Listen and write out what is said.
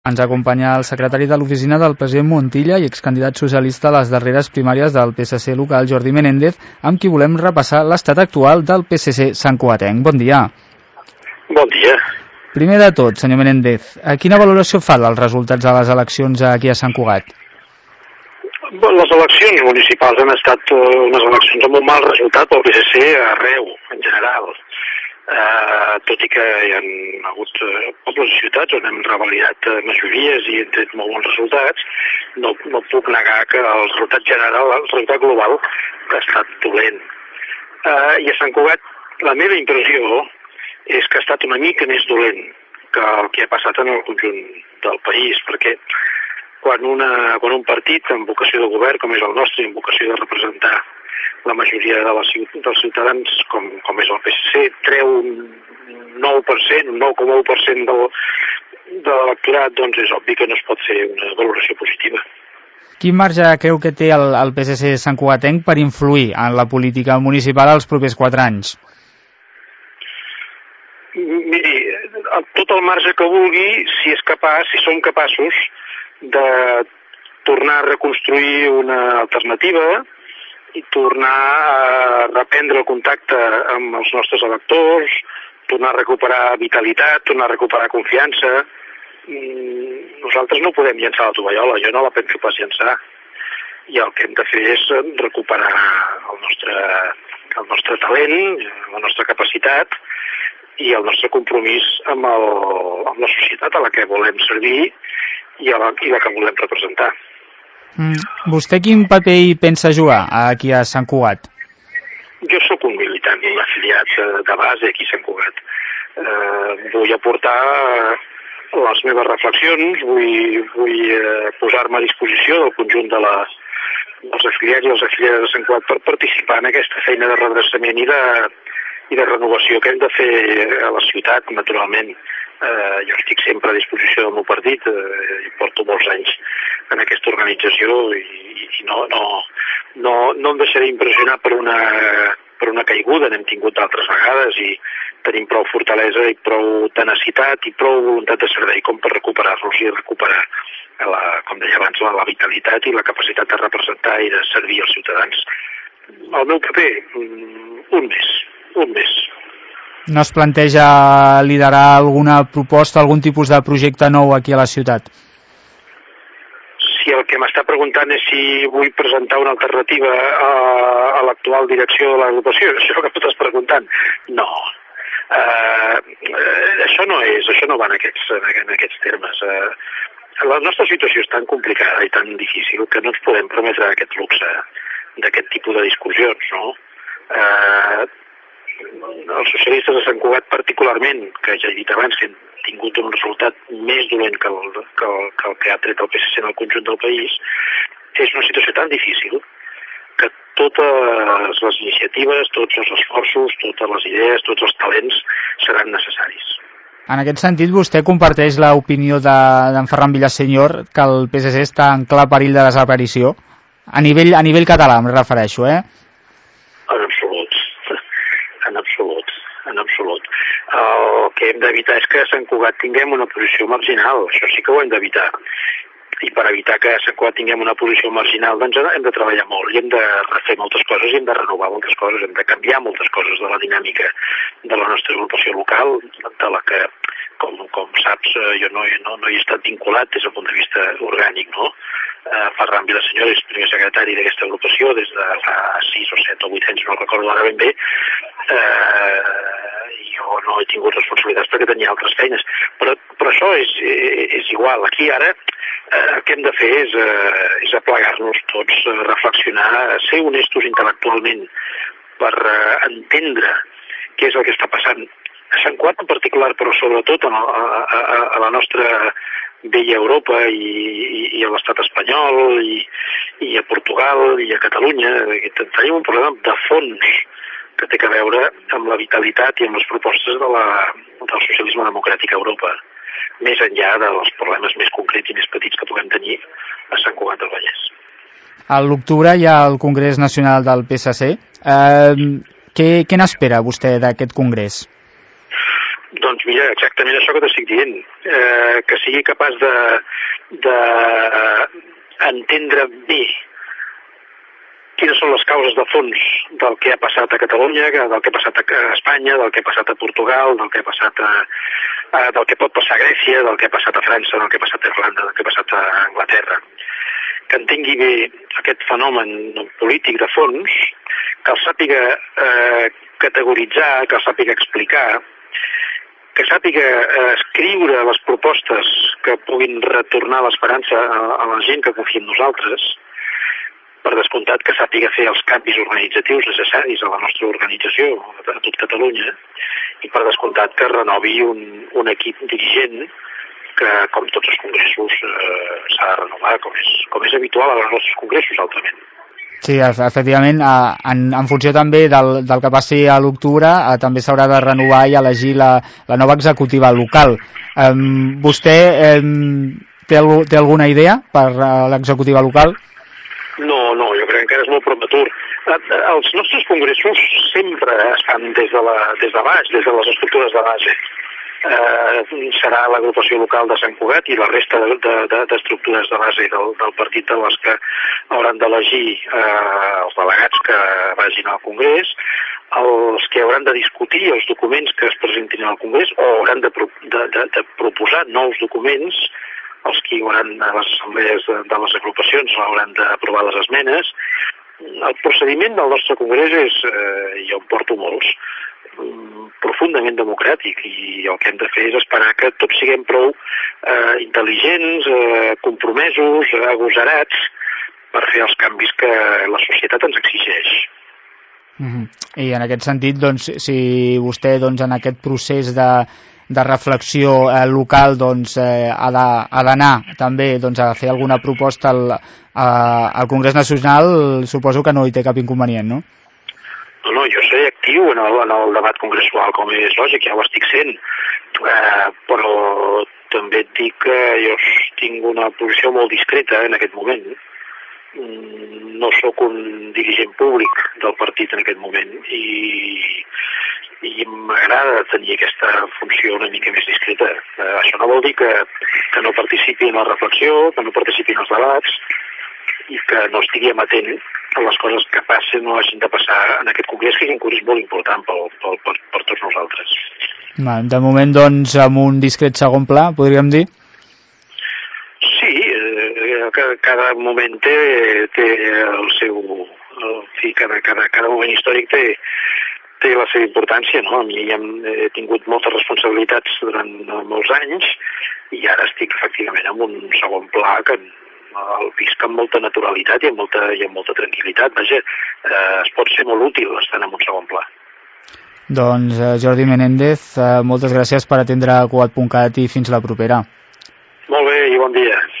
Ens acompanya el secretari de l'oficina del president Montilla i excandidat socialista a les darreres primàries del PSC local, Jordi Menéndez, amb qui volem repassar l'estat actual del PSC santcugatenc. Bon dia. Bon dia. Primer de tot, senyor Menéndez, quina valoració fa dels resultats de les eleccions aquí a Sant Cugat? Les eleccions municipals han estat unes eleccions amb un mal resultat pel PSC arreu, en general. Tot i que hi ha hagut pobles i ciutats on hem revalidat majories i hem tret molt bons resultats, no puc negar que el resultat general, el resultat global, ha estat dolent. I a Sant Cugat la meva impressió és que ha estat una mica més dolent que el que ha passat en el conjunt del país, perquè quan un partit amb vocació de govern, com és el nostre, amb vocació de representar la majoria dels ciutadans, com és el PSC, treu un 9%, un 9,1% de l'electorat, doncs és obvi que no es pot fer una valoració positiva. Quin marge creu que té el PSC santcugatenc per influir en la política municipal els propers 4 anys? Miri, tot el marge que vulgui, si som capaços de tornar a reconstruir una alternativa i tornar a reprendre el contacte amb els nostres electors, tornar a recuperar vitalitat, tornar a recuperar confiança. Nosaltres no podem llançar la tovallola, jo no la penso pas llançar. I el que hem de fer és recuperar el nostre talent, la nostra capacitat i el nostre compromís amb la societat a la que volem servir i la que volem representar. Vostè quin paper hi pensa jugar aquí a Sant Cugat? Jo sóc un militant, un afiliat de base aquí a Sant Cugat. Vull aportar les meves reflexions, vull posar-me a disposició del conjunt dels afiliats i les afiliades de Sant Cugat per participar en aquesta feina de redreçament i de renovació que hem de fer a la ciutat, naturalment. Jo estic sempre a disposició del meu partit, porto molts anys en aquesta organització i no em deixaré impressionar per una caiguda, n'hem tingut d'altres vegades i tenim prou fortalesa i prou tenacitat i prou voluntat de servei com per recuperar-los i recuperar, com deia abans, la vitalitat i la capacitat de representar i de servir als ciutadans. El meu paper, un més. No es planteja liderar alguna proposta, algun tipus de projecte nou aquí a la ciutat? Si el que m'està preguntant és si vull presentar una alternativa a l'actual direcció de l'agrupació, això que m'estàs preguntant, no. Això no va en aquests termes. La nostra situació és tan complicada i tan difícil que no ens podem permetre aquest luxe d'aquest tipus de discussions, no? Els socialistes de Sant Cugat particularment, que ja he dit abans que han tingut un resultat més dolent que el que ha tret el PSC en el conjunt del país, és una situació tan difícil que totes les iniciatives, tots els esforços, totes les idees, tots els talents seran necessaris. En aquest sentit, vostè comparteix l'opinió d'en Ferran Villaseñor que el PSC està en clar perill de desaparició? A nivell català, em refereixo, En absolut. El que hem d'evitar és que a Sant Cugat tinguem una posició marginal, això sí que ho hem d'evitar. I per evitar que a Sant Cugat tinguem una posició marginal, doncs hem de treballar molt i hem de refer moltes coses i hem de renovar moltes coses, hem de canviar moltes coses de la dinàmica de la nostra agrupació local, de la que, com saps, jo no hi he estat vinculat des del punt de vista orgànic, no? Ferran Villaseñor és primer secretari d'aquesta agrupació des de fa 6 o 7 o 8 anys, no recordo ara ben bé. Jo no he tingut responsabilitats perquè tenia altres feines, però això és igual. Aquí ara el que hem de fer és aplegar-nos tots, reflexionar, ser honestos intel·lectualment per entendre què és el que està passant a Sant Cugat en particular, però sobretot a la nostra vella Europa i a l'estat espanyol i a Portugal i a Catalunya. Tenim un problema de fons que té a veure amb la vitalitat i amb les propostes del socialisme democràtic a Europa, més enllà dels problemes més concrets i més petits que puguem tenir a Sant Cugat del Vallès. A l'octubre hi ha el Congrés Nacional del PSC. Què n'espera vostè d'aquest congrés? Doncs Doncs mira, exactament això que t'estic dient, que sigui capaç d'entendre bé quines són les causes de fons del que ha passat a Catalunya, del que ha passat a Espanya, del que ha passat a Portugal, del que ha passat del que pot passar a Grècia, del que ha passat a França, del que ha passat a Irlanda, del que ha passat a Anglaterra. Que entengui bé aquest fenomen polític de fons, que el sàpiga categoritzar, que el sàpiga explicar, que sàpiga escriure les propostes que puguin retornar l'esperança a la gent que confia en nosaltres, per descomptat que sàpiga fer els canvis organitzatius necessaris a la nostra organització, a tot Catalunya, i per descomptat que renovi un equip dirigent que, com tots els congressos, s'ha de renovar, com és habitual als nostres congressos, altrament. Sí, efectivament, en funció també del que passi a l'octubre, també s'haurà de renovar i elegir la nova executiva local. Vostè té alguna idea per l'executiva local? No, jo crec que encara és molt prematur. Els nostres congressos sempre es fan des de baix, des de les estructures de base. Serà l'agrupació local de Sant Cugat i la resta d'estructures de base del partit de les que hauran d'elegir els delegats que vagin al Congrés, els que hauran de discutir els documents que es presentin al Congrés o hauran de proposar nous documents, els que hi hauran a les assemblees de les agrupacions hauran d'aprovar les esmenes. El procediment del nostre Congrés és, jo en porto molts, profundament democràtic, i el que hem de fer és esperar que tots siguem prou intel·ligents, compromesos, agosarats per fer els canvis que la societat ens exigeix. I en aquest sentit, doncs, si vostè en aquest procés de reflexió local ha d'anar també a fer alguna proposta al Congrés Nacional, suposo que no hi té cap inconvenient, no? No, jo seré actiu en el debat congressual, com és lògic, ja ho estic sent, però també et dic que jo tinc una posició molt discreta en aquest moment. No sóc un dirigent públic del partit en aquest moment i m'agrada tenir aquesta funció una mica més discreta. Això no vol dir que no participi en la reflexió, que no participi en els debats i que no estigui amatent a les coses que passen o hagin de passar en aquest congrés, que és un congrés molt important per tots nosaltres. De moment, doncs, amb un discret segon pla, podríem dir? Sí, cada moment té el seu... Cada moment històric té la seva importància, no? A mi he tingut moltes responsabilitats durant molts anys i ara estic efectivament en un segon pla que el visc amb molta naturalitat i amb molta tranquil·litat. Vaja, es pot ser molt útil estar en un segon pla. Doncs Jordi Menéndez, moltes gràcies per atendre Cugat.cat i fins la propera. Molt bé i bon dia.